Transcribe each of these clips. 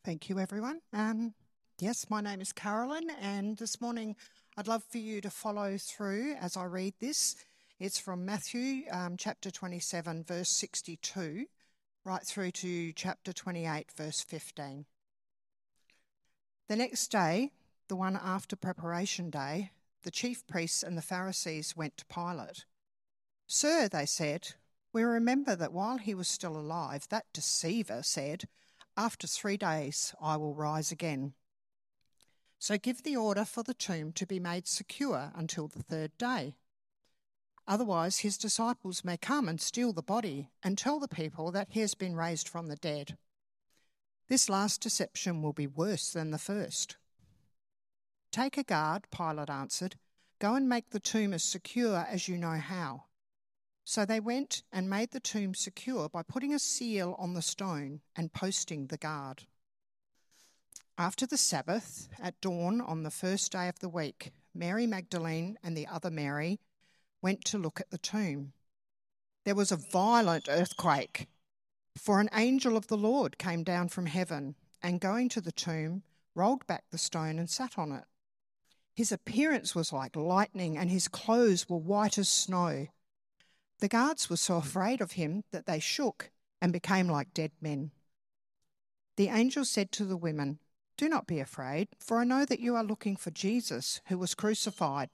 Thank you, everyone. Yes, my name is Carolyn, and this morning I'd love for you to follow through as I read this. It's from Matthew chapter 27, verse 62, right through to chapter 28, verse 15. The next day, the one after preparation day, the chief priests and the Pharisees went to Pilate. "Sir," they said, "we remember that while he was still alive, that deceiver said, 'After 3 days I will rise again.' So give the order for the tomb to be made secure until the 3rd day. Otherwise his disciples may come and steal the body and tell the people that he has been raised from the dead. This last deception will be worse than the first." "Take a guard," Pilate answered. "Go and make the tomb as secure as you know how." So they went and made the tomb secure by putting a seal on the stone and posting the guard. After the Sabbath, at dawn on the first day of the week, Mary Magdalene and the other Mary went to look at the tomb. There was a violent earthquake, for an angel of the Lord came down from heaven and, going to the tomb, rolled back the stone and sat on it. His appearance was like lightning and his clothes were white as snow. The guards were so afraid of him that they shook and became like dead men. The angel said to the women, "Do not be afraid, for I know that you are looking for Jesus, who was crucified.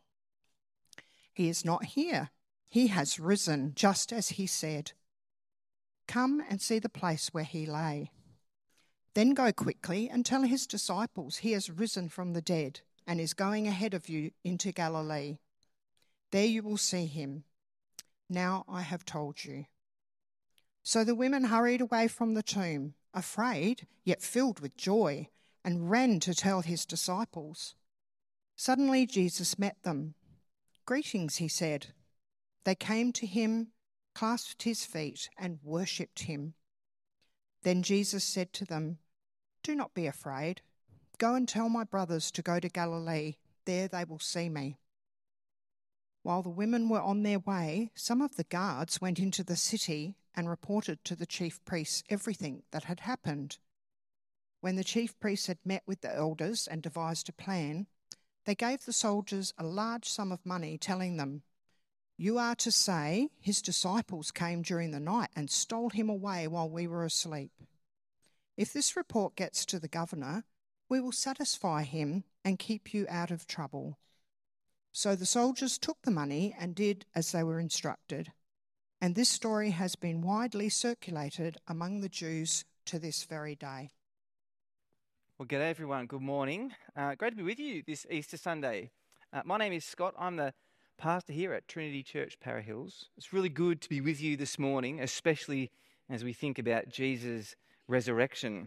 He is not here. He has risen, just as he said. Come and see the place where he lay. Then go quickly and tell his disciples he has risen from the dead and is going ahead of you into Galilee. There you will see him. Now I have told you." So the women hurried away from the tomb, afraid yet filled with joy, and ran to tell his disciples. Suddenly Jesus met them. "Greetings," he said. They came to him, clasped his feet, and worshipped him. Then Jesus said to them, "Do not be afraid. Go and tell my brothers to go to Galilee. There they will see me." While the women were on their way, some of the guards went into the city and reported to the chief priests everything that had happened. When the chief priests had met with the elders and devised a plan, they gave the soldiers a large sum of money, telling them, "You are to say his disciples came during the night and stole him away while we were asleep. If this report gets to the governor, we will satisfy him and keep you out of trouble." So the soldiers took the money and did as they were instructed. And this story has been widely circulated among the Jews to this very day. Well, g'day everyone. Good morning. Great to be with you this Easter Sunday. My name is Scott. I'm the pastor here at Trinity Church, Para Hills. It's really good to be with you this morning, especially as we think about Jesus' resurrection.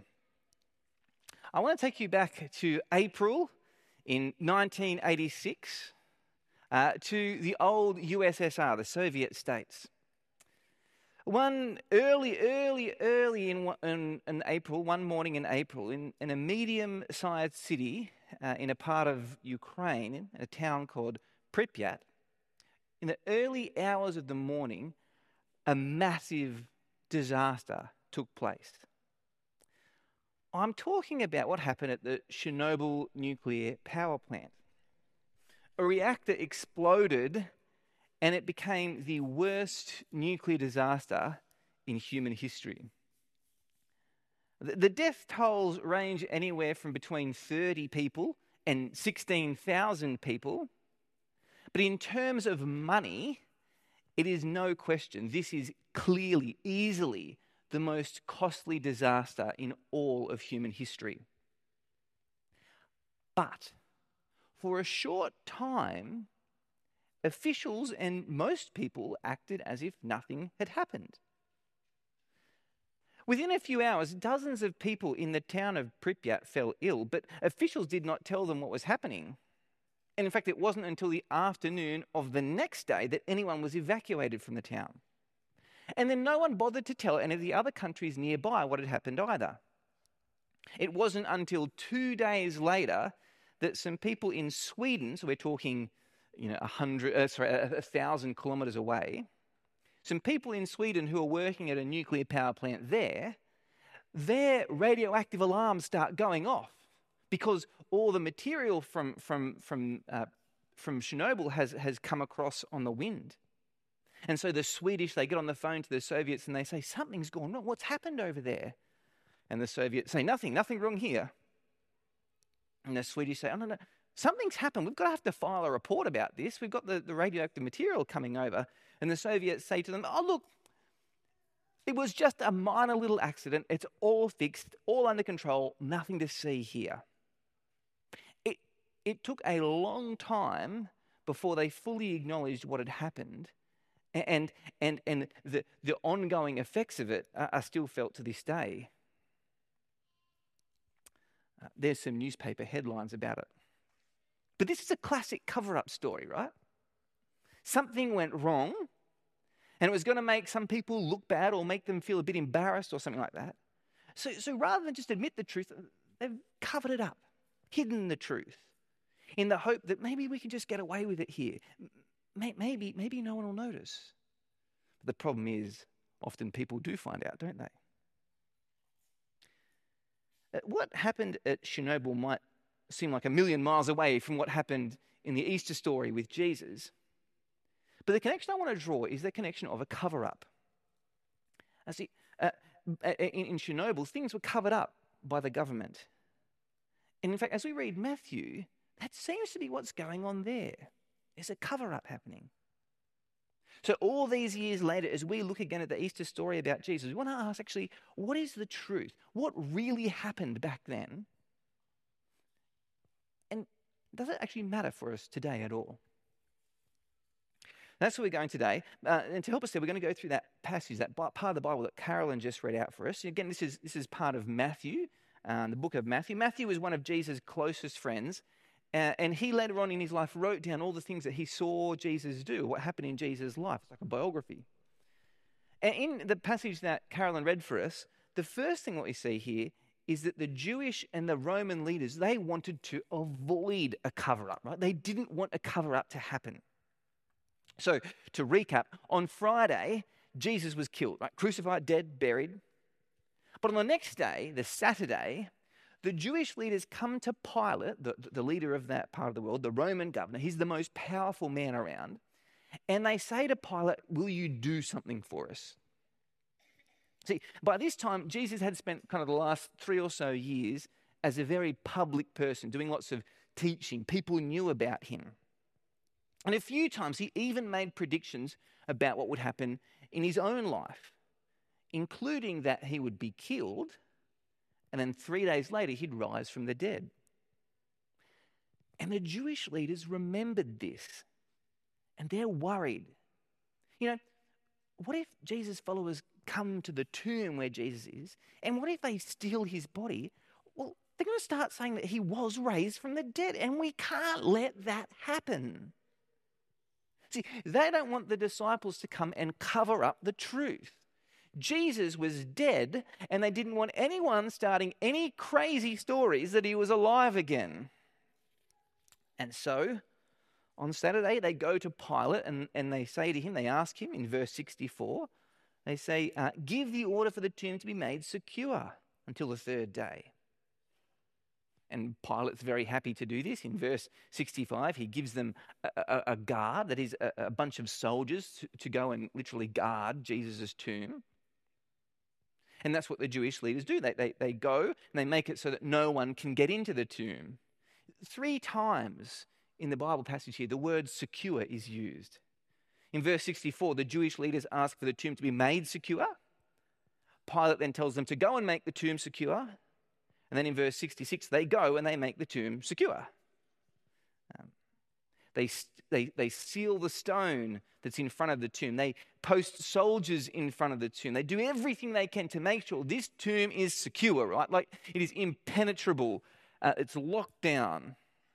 I want to take you back to April in 1986 to the old USSR, the Soviet states. One early in April, one morning in April, in a medium-sized city in a part of Ukraine, in a town called Pripyat, in the early hours of the morning, a massive disaster took place. I'm talking about what happened at the Chernobyl nuclear power plant. A reactor exploded and it became the worst nuclear disaster in human history. The death tolls range anywhere from between 30 people and 16,000 people. But in terms of money, it is no question, this is clearly, easily the most costly disaster in all of human history. But for a short time, officials and most people acted as if nothing had happened. Within a few hours, dozens of people in the town of Pripyat fell ill, but officials did not tell them what was happening. And in fact, it wasn't until the afternoon of the next day that anyone was evacuated from the town. And then no one bothered to tell any of the other countries nearby what had happened either. It wasn't until 2 days later that some people in Sweden, so we're talking 1,000 kilometres away, some people in Sweden who were working at a nuclear power plant there, their radioactive alarms start going off because all the material from Chernobyl has come across on the wind. And so the Swedish, they get on the phone to the Soviets and they say, something's gone wrong. What's happened over there? And the Soviets say, nothing wrong here. And the Swedish say, oh, no, something's happened. We've got to have to file a report about this. We've got the radioactive material coming over. And the Soviets say to them, oh, look, it was just a minor little accident. It's all fixed, all under control, nothing to see here. It took a long time before they fully acknowledged what had happened. And the ongoing effects of it are still felt to this day. There's some newspaper headlines about it. But this is a classic cover-up story, right? Something went wrong, and it was going to make some people look bad or make them feel a bit embarrassed or something like that. So rather than just admit the truth, they've covered it up, hidden the truth, in the hope that maybe we can just get away with it here. Maybe no one will notice. But the problem is, often people do find out, don't they? What happened at Chernobyl might seem like a million miles away from what happened in the Easter story with Jesus. But the connection I want to draw is the connection of a cover-up. See, in Chernobyl, things were covered up by the government. And in fact, as we read Matthew, that seems to be what's going on there. There's a cover-up happening. So all these years later, as we look again at the Easter story about Jesus, we want to ask actually, what is the truth? What really happened back then? And does it actually matter for us today at all? That's where we're going today. And to help us there, we're going to go through that passage, that part of the Bible that Carolyn just read out for us. Again, this is part of Matthew, the book of Matthew. Matthew was one of Jesus' closest friends. And he later on in his life wrote down all the things that he saw Jesus do, what happened in Jesus' life. It's like a biography. And in the passage that Carolyn read for us, the first thing that we see here is that the Jewish and the Roman leaders, they wanted to avoid a cover-up, right? They didn't want a cover-up to happen. So to recap, on Friday, Jesus was killed, right? Crucified, dead, buried. But on the next day, the Saturday, the Jewish leaders come to Pilate, the leader of that part of the world, the Roman governor. He's the most powerful man around. And they say to Pilate, will you do something for us? See, by this time, Jesus had spent kind of the last 3 or so years as a very public person, doing lots of teaching. People knew about him. And a few times he even made predictions about what would happen in his own life, including that he would be killed, and then 3 days later, he'd rise from the dead. And the Jewish leaders remembered this, and they're worried. You know, what if Jesus' followers come to the tomb where Jesus is, and what if they steal his body? Well, they're going to start saying that he was raised from the dead, and we can't let that happen. See, they don't want the disciples to come and cover up the truth. Jesus was dead, and they didn't want anyone starting any crazy stories that he was alive again. And so, on Saturday, they go to Pilate, and they say to him, they ask him in verse 64, they say, give the order for the tomb to be made secure until the 3rd day. And Pilate's very happy to do this. In verse 65, he gives them a guard, that is a bunch of soldiers to go and literally guard Jesus' tomb. And that's what the Jewish leaders do. They go and they make it so that no one can get into the tomb. 3 times in the Bible passage here, the word secure is used. In verse 64, the Jewish leaders ask for the tomb to be made secure. Pilate then tells them to go and make the tomb secure. And then in verse 66, they go and they make the tomb secure. They seal the stone that's in front of the tomb. They post soldiers in front of the tomb. They do everything they can to make sure this tomb is secure, right? Like it is impenetrable. It's locked down.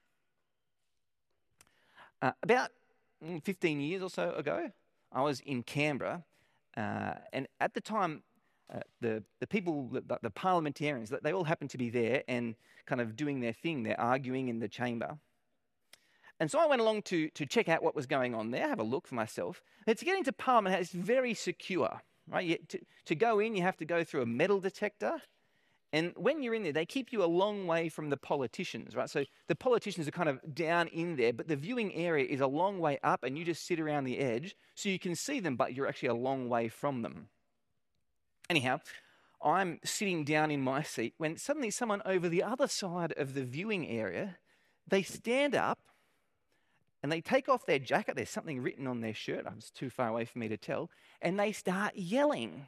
About 15 years or so ago, I was in Canberra. And at the time, the people, the parliamentarians, they all happened to be there and kind of doing their thing. They're arguing in the chamber. And so I went along to check out what was going on there, have a look for myself. And to get into Parliament, it's very secure, right? To go in, you have to go through a metal detector. And when you're in there, they keep you a long way from the politicians, right? So the politicians are kind of down in there, but the viewing area is a long way up, and you just sit around the edge so you can see them, but you're actually a long way from them. Anyhow, I'm sitting down in my seat when suddenly someone over the other side of the viewing area, they stand up and they take off their jacket. There's something written on their shirt. It's too far away for me to tell. And they start yelling.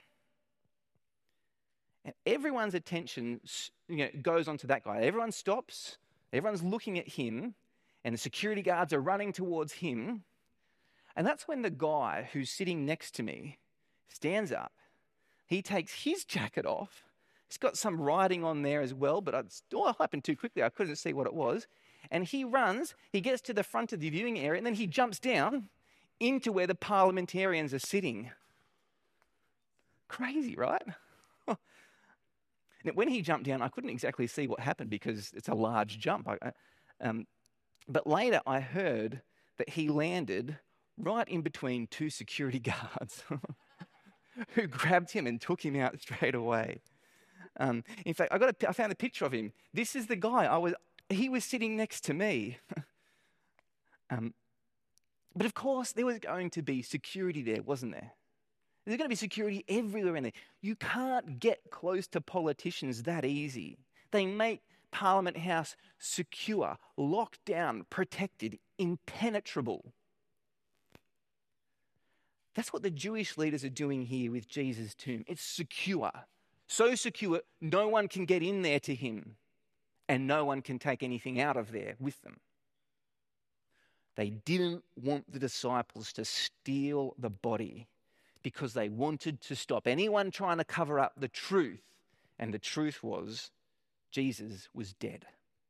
And everyone's attention goes onto that guy. Everyone stops. Everyone's looking at him. And the security guards are running towards him. And that's when the guy who's sitting next to me stands up. He takes his jacket off. He's got some writing on there as well, but it happened too quickly. I couldn't see what it was. And he runs, he gets to the front of the viewing area, and then he jumps down into where the parliamentarians are sitting. Crazy, right? Now, when he jumped down, I couldn't exactly see what happened because it's a large jump. But later I heard that he landed right in between two security guards who grabbed him and took him out straight away. In fact, I found a picture of him. This is the guy he was sitting next to me. But of course, there was going to be security there, wasn't there? There's going to be security everywhere in there. You can't get close to politicians that easy. They make Parliament House secure, locked down, protected, impenetrable. That's what the Jewish leaders are doing here with Jesus' tomb. It's secure. So secure, no one can get in there to him, and no one can take anything out of there with them. They didn't want the disciples to steal the body because they wanted to stop anyone trying to cover up the truth. And the truth was, Jesus was dead.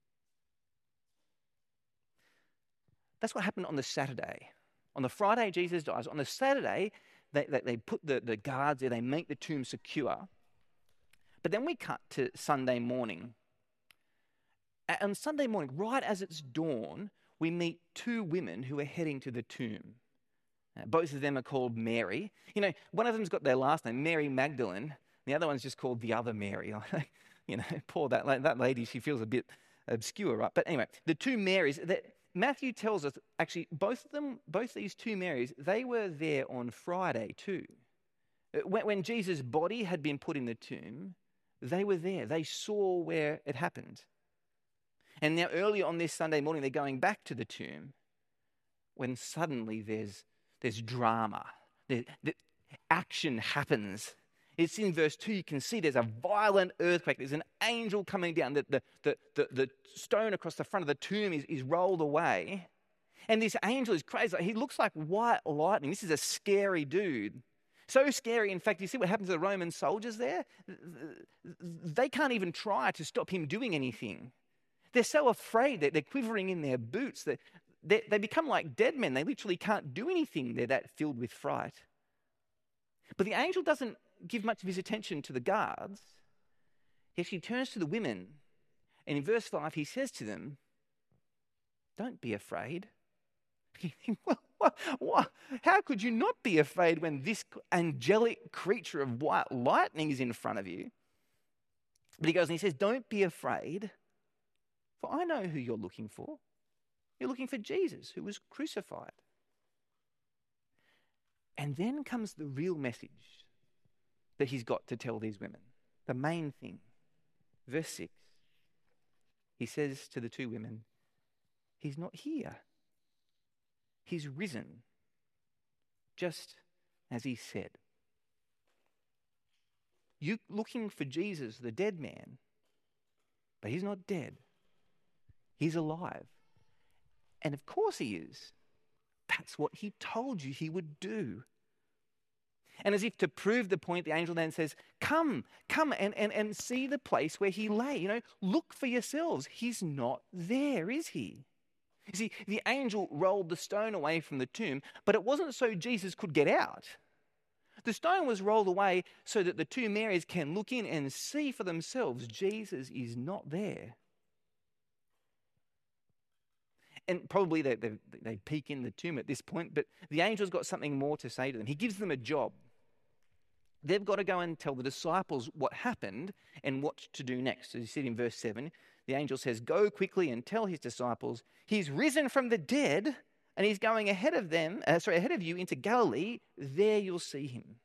That's what happened on the Saturday. On the Friday, Jesus dies. On the Saturday, they put the guards there, they make the tomb secure. But then we cut to Sunday morning. On Sunday morning, right as it's dawn, we meet two women who are heading to the tomb. Both of them are called Mary. One of them's got their last name, Mary Magdalene. The other one's just called the other Mary. Poor that lady, she feels a bit obscure, right? But anyway, the two Marys, Matthew tells us, actually, both these two Marys, they were there on Friday too. When Jesus' body had been put in the tomb, they were there. They saw where it happened. And now early on this Sunday morning, they're going back to the tomb when suddenly there's drama. The action happens. It's in verse 2, you can see there's a violent earthquake. There's an angel coming down. The stone across the front of the tomb is rolled away. And this angel is crazy. He looks like white lightning. This is a scary dude. So scary, in fact, you see what happens to the Roman soldiers there? They can't even try to stop him doing anything. They're so afraid that they're quivering in their boots. They become like dead men. They literally can't do anything. They're that filled with fright. But the angel doesn't give much of his attention to the guards. He actually turns to the women. And in verse 5, he says to them, "Don't be afraid." You think, what? How could you not be afraid when this angelic creature of white lightning is in front of you? But he goes and he says, "Don't be afraid, for I know who you're looking for. You're looking for Jesus, who was crucified." And then comes the real message that he's got to tell these women. The main thing. Verse 6. He says to the two women, "He's not here. He's risen, just as he said." You're looking for Jesus, the dead man, but he's not dead. He's alive. And of course he is. That's what he told you he would do. And as if to prove the point, the angel then says, come and see the place where he lay. Look for yourselves. He's not there, is he? You see, the angel rolled the stone away from the tomb, but it wasn't so Jesus could get out. The stone was rolled away so that the two Marys can look in and see for themselves Jesus is not there. And probably they peek in the tomb at this point, but the angel's got something more to say to them. He gives them a job. they've got to go and tell the disciples what happened and what to do next. So you see it in verse 7, the angel says, "Go quickly and tell his disciples, he's risen from the dead and he's going ahead of you into Galilee. There you'll see him."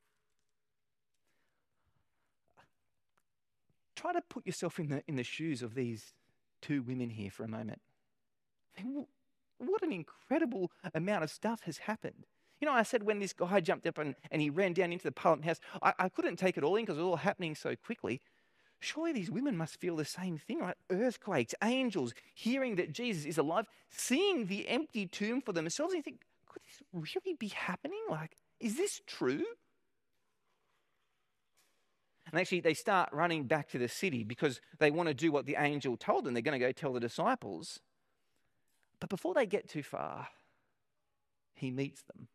Try to put yourself in the shoes of these two women here for a moment. What an incredible amount of stuff has happened. You know, I said when this guy jumped up and he ran down into the Parliament House, I couldn't take it all in because it was all happening so quickly. Surely these women must feel the same thing, right? Earthquakes, angels, hearing that Jesus is alive, seeing the empty tomb for themselves, and you think, could this really be happening? Like, is this true? And actually, they start running back to the city because they want to do what the angel told them. They're going to go tell the disciples. But before they get too far, he meets them.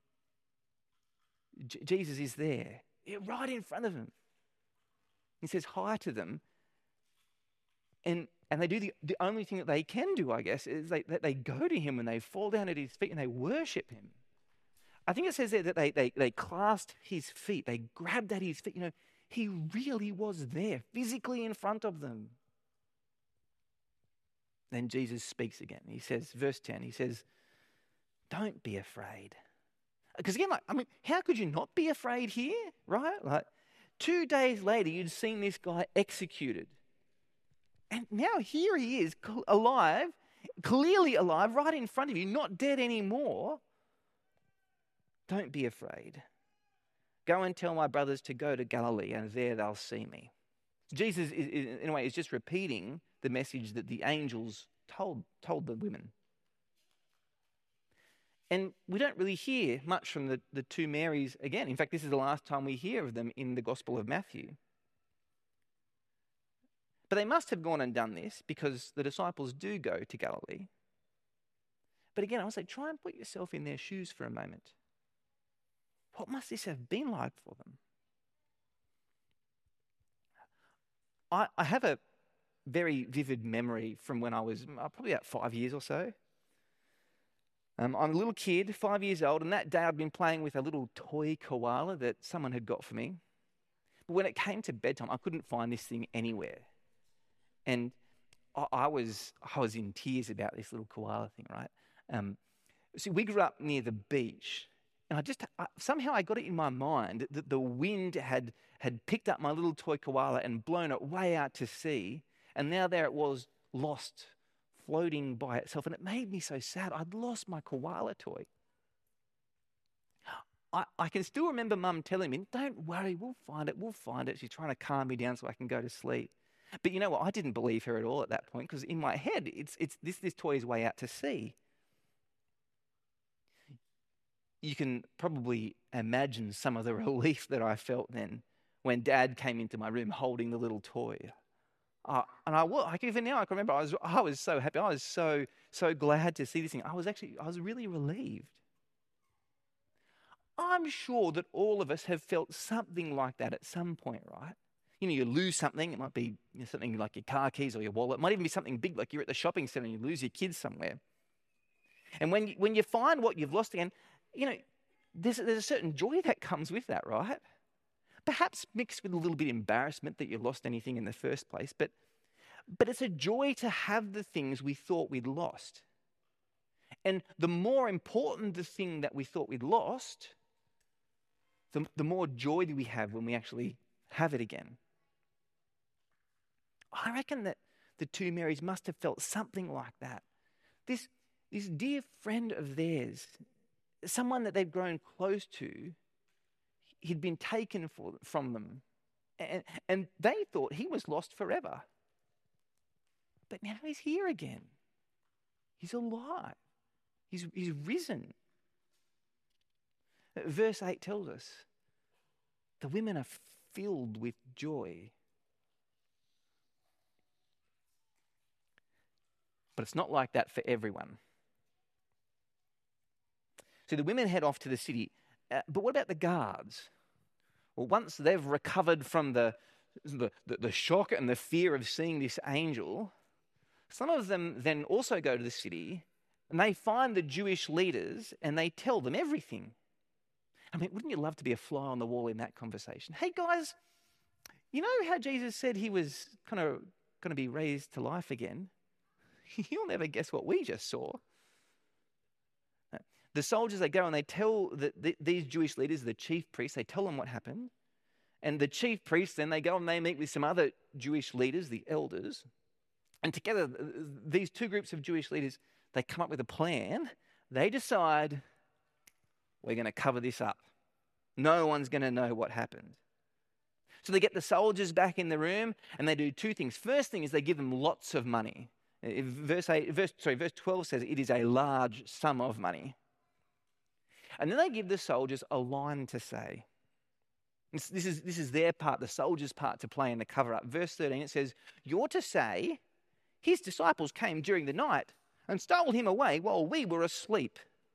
Jesus is there, right in front of them. He says hi to them. And they do the only thing that they can do, I guess, is they go to him and they fall down at his feet and they worship him. I think it says there that they clasped his feet. They grabbed at his feet. You know, he really was there, physically in front of them. Then Jesus speaks again. He says, verse 10, he says, "Don't be afraid." Because again, how could you not be afraid here, right? Like, 2 days later, you'd seen this guy executed. And now here he is, alive, clearly alive, right in front of you, not dead anymore. Don't be afraid. Go and tell my brothers to go to Galilee, and there they'll see me. Jesus, in a way, is just repeating the message that the angels told the women. And we don't really hear much from the two Marys again. In fact, this is the last time we hear of them in the Gospel of Matthew. But they must have gone and done this because the disciples do go to Galilee. But again, I would say, try and put yourself in their shoes for a moment. What must this have been like for them? I have a very vivid memory from when I was probably about 5 years or so. I'm a little kid, 5 years old, and that day I'd been playing with a little toy koala that someone had got for me. But when it came to bedtime, I couldn't find this thing anywhere. And I was in tears about this little koala thing, right? See, we grew up near the beach, and somehow I got it in my mind that the wind had picked up my little toy koala and blown it way out to sea, and now there it was, lost, floating by itself, and it made me so sad. I'd lost my koala toy. I can still remember Mum telling me, "Don't worry, we'll find it. She's trying to calm me down so I can go to sleep. But you know what? I didn't believe her at all at that point because in my head, this toy is way out to sea. You can probably imagine some of the relief that I felt then when Dad came into my room holding the little toy. Even now I can remember I was so happy. I was so glad to see this thing. I was really relieved. I'm sure that all of us have felt something like that at some point, right? You know, you lose something. It might be something like your car keys or your wallet. It might even be something big, like you're at the shopping centre and you lose your kids somewhere. And when you find what you've lost again, you know, there's a certain joy that comes with that, right? Perhaps mixed with a little bit of embarrassment that you lost anything in the first place, but it's a joy to have the things we thought we'd lost. And the more important the thing that we thought we'd lost, the more joy do we have when we actually have it again. I reckon that the two Marys must have felt something like that. This dear friend of theirs, someone that they'd grown close to, he'd been taken from them. And they thought he was lost forever. But now he's here again. He's alive. He's risen. Verse 8 tells us, the women are filled with joy. But it's not like that for everyone. So the women head off to the city. But what about the guards? Well, once they've recovered from the shock and the fear of seeing this angel, some of them then also go to the city and they find the Jewish leaders and they tell them everything. I mean, wouldn't you love to be a fly on the wall in that conversation? Hey, guys, you know how Jesus said he was kind of going to be raised to life again? You'll never guess what we just saw. The soldiers, they go and they tell these Jewish leaders, the chief priests, they tell them what happened. And the chief priests, then they go and they meet with some other Jewish leaders, the elders. And together, these two groups of Jewish leaders, they come up with a plan. They decide, we're going to cover this up. No one's going to know what happened. So they get the soldiers back in the room and they do two things. First thing is they give them lots of money. Verse 12 says it is a large sum of money. And then they give the soldiers a line to say. This is their part, the soldiers' part to play in the cover-up. Verse 13, it says, you're to say, his disciples came during the night and stole him away while we were asleep.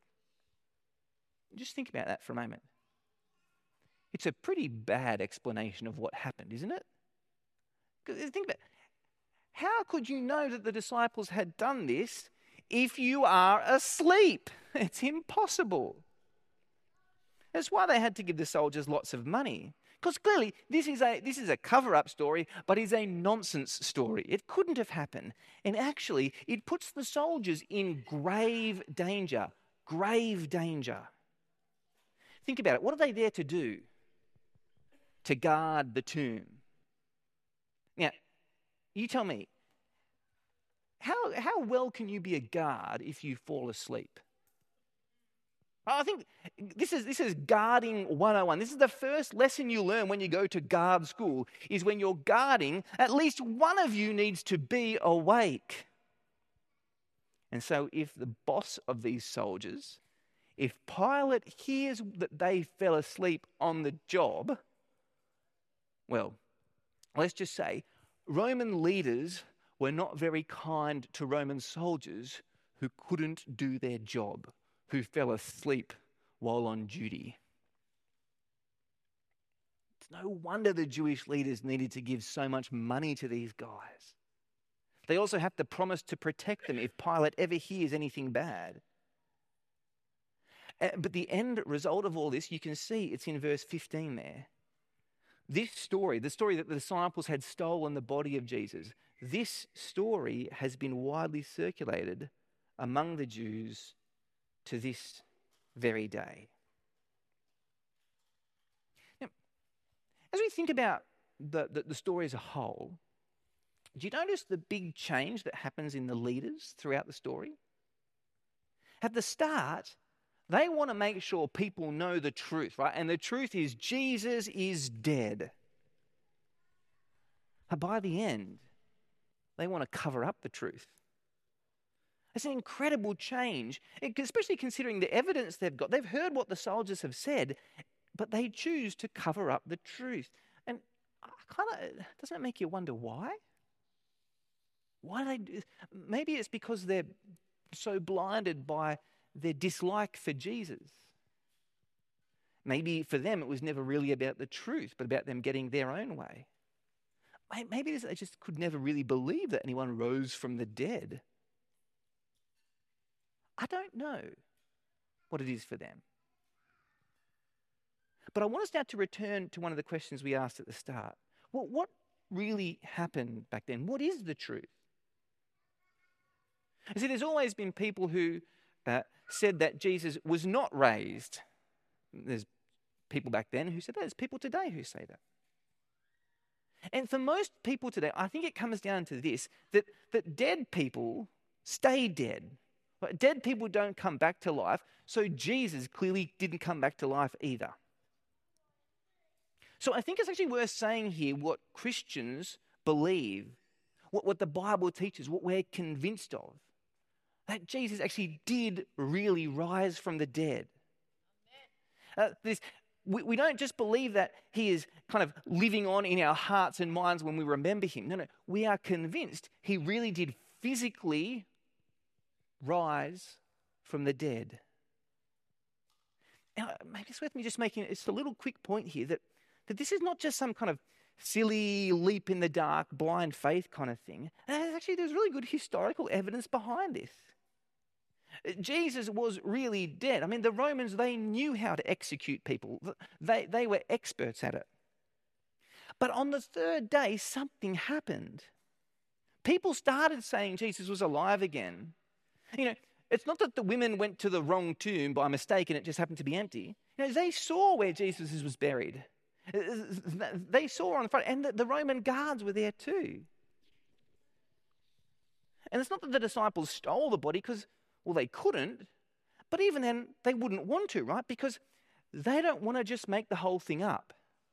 Just think about that for a moment. It's a pretty bad explanation of what happened, isn't it? Think about it. How could you know that the disciples had done this if you are asleep? It's impossible. That's why they had to give the soldiers lots of money. Because clearly, this is a cover-up story, but is a nonsense story. It couldn't have happened. And actually, it puts the soldiers in grave danger. Grave danger. Think about it. What are they there to do? To guard the tomb. Now, you tell me, how well can you be a guard if you fall asleep? I think this is guarding 101. This is the first lesson you learn when you go to guard school, is when you're guarding, at least one of you needs to be awake. And so if the boss of these soldiers, if Pilate hears that they fell asleep on the job, well, let's just say Roman leaders were not very kind to Roman soldiers who couldn't do their job, who fell asleep while on duty. It's no wonder the Jewish leaders needed to give so much money to these guys. They also have to promise to protect them if Pilate ever hears anything bad. But the end result of all this, you can see it's in verse 15 there. This story, the story that the disciples had stolen the body of Jesus, this story has been widely circulated among the Jews to this very day. Now, as we think about the story as a whole, do you notice the big change that happens in the leaders throughout the story? At the start, they want to make sure people know the truth, right? And the truth is Jesus is dead. But by the end, they want to cover up the truth. It's an incredible change, especially considering the evidence they've got. They've heard what the soldiers have said, but they choose to cover up the truth. And doesn't it make you wonder why? Why do they do? Maybe it's because they're so blinded by their dislike for Jesus. Maybe for them it was never really about the truth, but about them getting their own way. Maybe they just could never really believe that anyone rose from the dead. I don't know what it is for them. But I want us now to return to one of the questions we asked at the start. Well, what really happened back then? What is the truth? You see, there's always been people who said that Jesus was not raised. There's people back then who said that. There's people today who say that. And for most people today, I think it comes down to this, that dead people stay dead. But dead people don't come back to life, so Jesus clearly didn't come back to life either. So I think it's actually worth saying here what Christians believe, what the Bible teaches, what we're convinced of. That Jesus actually did really rise from the dead. We don't just believe that he is kind of living on in our hearts and minds when we remember him. No, we are convinced he really did physically rise from the dead. Now, maybe it's worth me just making a little quick point here that this is not just some kind of silly leap in the dark, blind faith kind of thing. Actually, there's really good historical evidence behind this. Jesus was really dead. I mean, the Romans, they knew how to execute people. They were experts at it. But on the third day, something happened. People started saying Jesus was alive again. You know, it's not that the women went to the wrong tomb by mistake and it just happened to be empty. You know, they saw where Jesus was buried. They saw on the front, and the Roman guards were there too. And it's not that the disciples stole the body because, well, they couldn't, but even then, they wouldn't want to, right? Because they don't want to just make the whole thing up.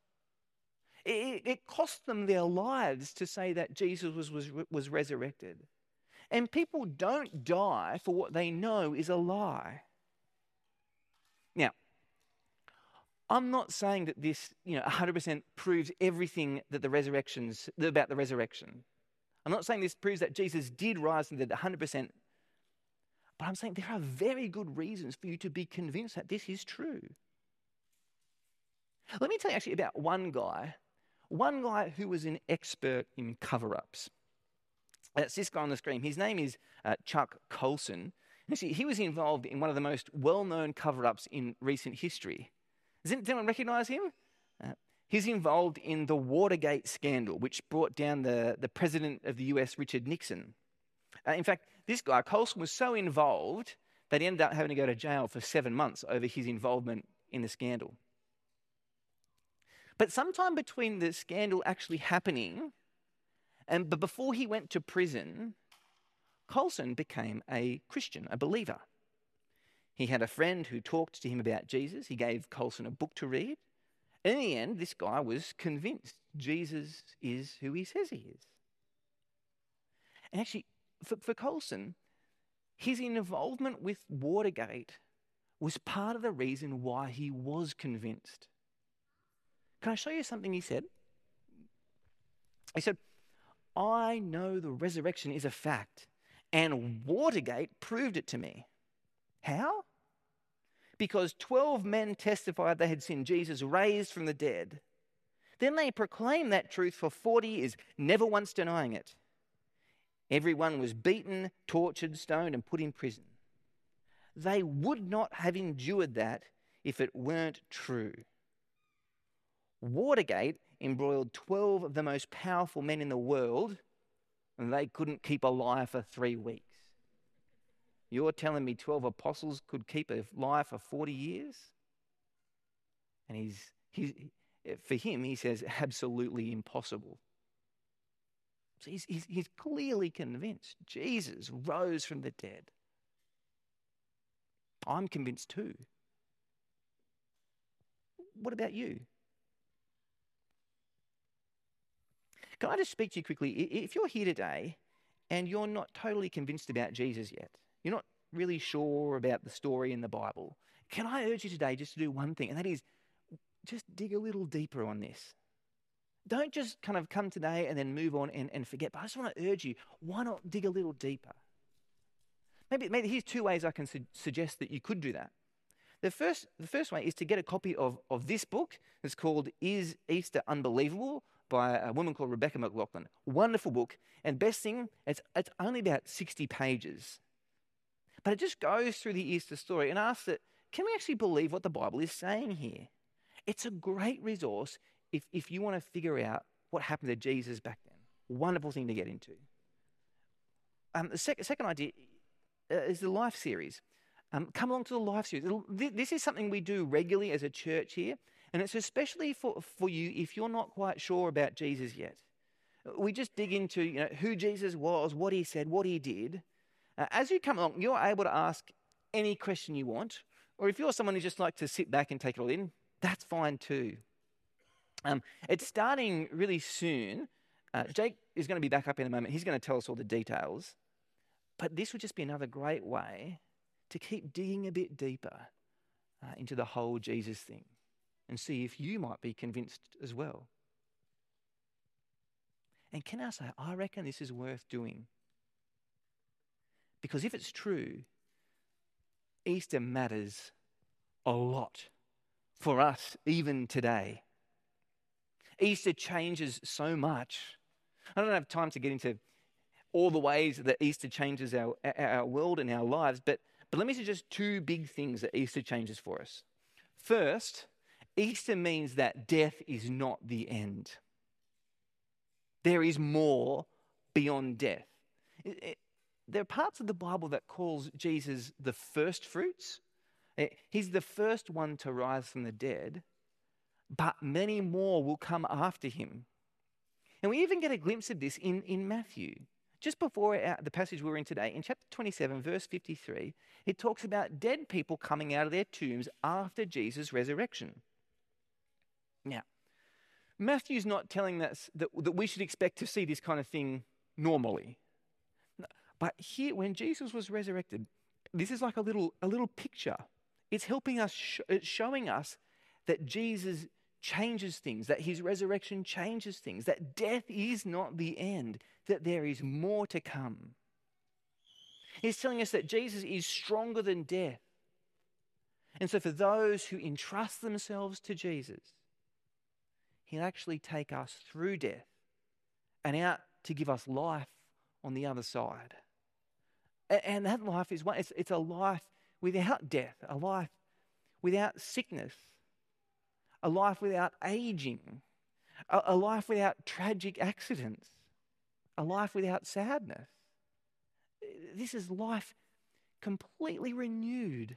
It cost them their lives to say that Jesus was resurrected. And people don't die for what they know is a lie. Now, I'm not saying that this, 100% proves everything that about the resurrection. I'm not saying this proves that Jesus did rise from the dead 100%, but I'm saying there are very good reasons for you to be convinced that this is true. Let me tell you actually about one guy who was an expert in cover-ups. That's this guy on the screen. His name is Chuck Colson. Actually, he was involved in one of the most well-known cover-ups in recent history. Does anyone recognize him? He's involved in the Watergate scandal, which brought down the president of the US, Richard Nixon. In fact, this guy, Colson, was so involved that he ended up having to go to jail for 7 months over his involvement in the scandal. But sometime between the scandal actually happening but before he went to prison, Colson became a Christian, a believer. He had a friend who talked to him about Jesus. He gave Colson a book to read. And in the end, this guy was convinced Jesus is who he says he is. And actually, for Colson, his involvement with Watergate was part of the reason why he was convinced. Can I show you something he said? He said, "I know the resurrection is a fact, and Watergate proved it to me." How? Because 12 men testified they had seen Jesus raised from the dead. Then they proclaimed that truth for 40 years, never once denying it. Everyone was beaten, tortured, stoned, and put in prison. They would not have endured that if it weren't true. Watergate embroiled 12 of the most powerful men in the world, and they couldn't keep alive for 3 weeks. You're telling me 12 apostles could keep alive for 40 years? And for him, he says, absolutely impossible. So he's clearly convinced Jesus rose from the dead. I'm convinced too. What about you? Can I just speak to you quickly? If you're here today and you're not totally convinced about Jesus yet, you're not really sure about the story in the Bible, can I urge you today just to do one thing, and that is just dig a little deeper on this. Don't just kind of come today and then move on and forget, but I just want to urge you, why not dig a little deeper? Maybe here's 2 ways I can suggest that you could do that. The first way is to get a copy of this book. It's called Is Easter Unbelievable? By a woman called Rebecca McLaughlin. Wonderful book. And best thing, it's only about 60 pages. But it just goes through the Easter story and asks that, can we actually believe what the Bible is saying here? It's a great resource if you want to figure out what happened to Jesus back then. Wonderful thing to get into. The second idea is the Life series. Come along to the Life series. This is something we do regularly as a church here. And it's especially for you if you're not quite sure about Jesus yet. We just dig into who Jesus was, what he said, what he did. As you come along, you're able to ask any question you want. Or if you're someone who just like to sit back and take it all in, that's fine too. It's starting really soon. Jake is going to be back up in a moment. He's going to tell us all the details. But this would just be another great way to keep digging a bit deeper into the whole Jesus thing, and see if you might be convinced as well. And can I say, I reckon this is worth doing. Because if it's true, Easter matters a lot for us even today. Easter changes so much. I don't have time to get into all the ways that Easter changes our world and our lives, but But let me suggest two big things that Easter changes for us. First, Easter means that death is not the end. There is more beyond death. There are parts of the Bible that calls Jesus the first fruits. He's the first one to rise from the dead, but many more will come after him. And we even get a glimpse of this in Matthew. Just before the passage we're in today, in chapter 27, verse 53, it talks about dead people coming out of their tombs after Jesus' resurrection. Now, Matthew's not telling us that we should expect to see this kind of thing normally. But here, when Jesus was resurrected, this is like a little picture. It's helping us, it's showing us that Jesus changes things, that his resurrection changes things, that death is not the end, that there is more to come. He's telling us that Jesus is stronger than death. And so for those who entrust themselves to Jesus, he'll actually take us through death and out to give us life on the other side. And that life is one, it's a life without death, a life without sickness, a life without aging, a life without tragic accidents, a life without sadness. This is life completely renewed.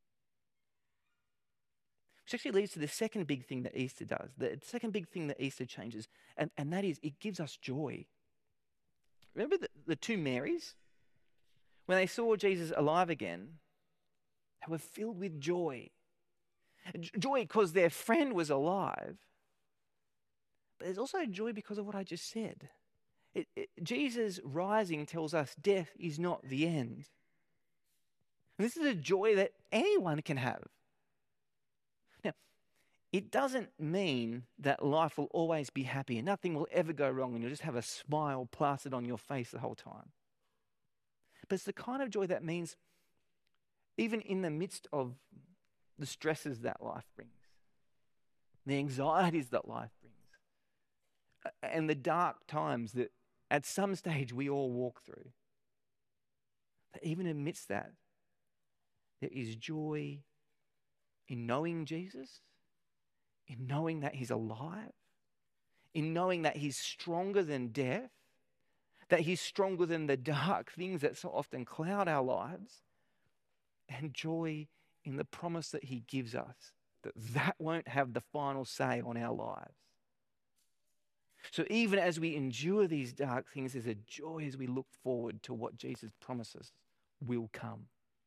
Which actually leads to the second big thing that Easter does, the second big thing that Easter changes, and that is it gives us joy. Remember the two Marys? When they saw Jesus alive again, they were filled with joy. Joy because their friend was alive, but there's also joy because of what I just said. Jesus rising tells us death is not the end. And this is a joy that anyone can have. Now, it doesn't mean that life will always be happy and nothing will ever go wrong and you'll just have a smile plastered on your face the whole time. But it's the kind of joy that means even in the midst of the stresses that life brings, the anxieties that life brings, and the dark times that at some stage we all walk through, that even amidst that, there is joy in knowing Jesus, in knowing that he's alive, in knowing that he's stronger than death, that he's stronger than the dark things that so often cloud our lives, and joy in the promise that he gives us, that won't have the final say on our lives. So even as we endure these dark things, there's a joy as we look forward to what Jesus promises will come.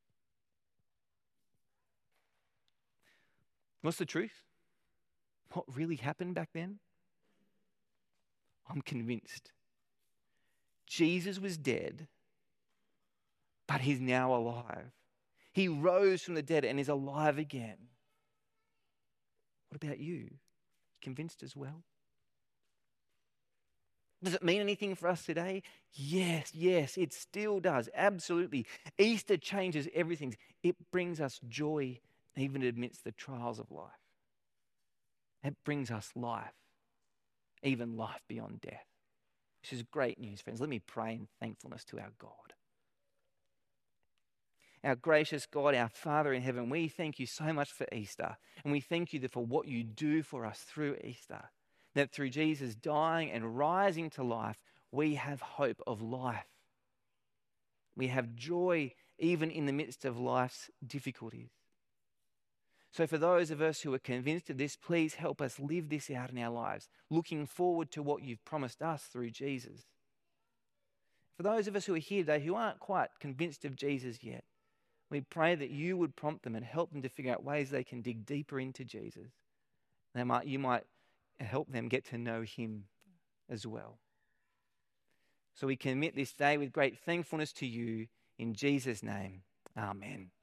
What's the truth? What really happened back then? I'm convinced. Jesus was dead, but he's now alive. He rose from the dead and is alive again. What about you? Convinced as well? Does it mean anything for us today? Yes, it still does. Absolutely. Easter changes everything. It brings us joy even amidst the trials of life. It brings us life, even life beyond death. This is great news, friends. Let me pray in thankfulness to our God. Our gracious God, our Father in heaven, we thank you so much for Easter. And we thank you for what you do for us through Easter. That through Jesus dying and rising to life, we have hope of life. We have joy even in the midst of life's difficulties. So for those of us who are convinced of this, please help us live this out in our lives, looking forward to what you've promised us through Jesus. For those of us who are here today who aren't quite convinced of Jesus yet, we pray that you would prompt them and help them to figure out ways they can dig deeper into Jesus. You might help them get to know him as well. So we commit this day with great thankfulness to you in Jesus' name. Amen.